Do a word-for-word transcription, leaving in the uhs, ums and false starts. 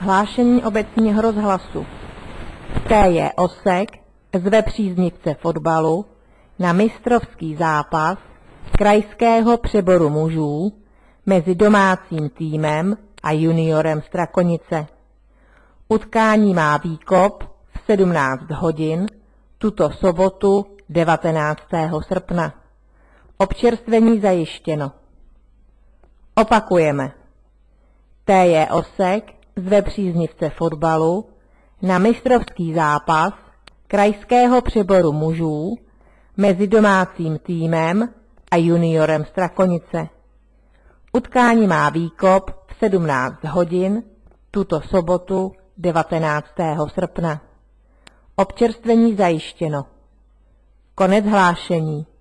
Hlášení obecního rozhlasu. T je Osek zve příznivce fotbalu na mistrovský zápas krajského přeboru mužů mezi domácím týmem a juniorem Strakonice. Utkání má výkop v sedmnáct hodin tuto sobotu devatenáctého srpna. Občerstvení zajištěno. Opakujeme. T je Osek zve příznivce fotbalu na mistrovský zápas krajského přeboru mužů mezi domácím týmem a juniorem Strakonice. Utkání má výkop v sedmnáct hodin tuto sobotu devatenáctého srpna. Občerstvení zajištěno. Konec hlášení.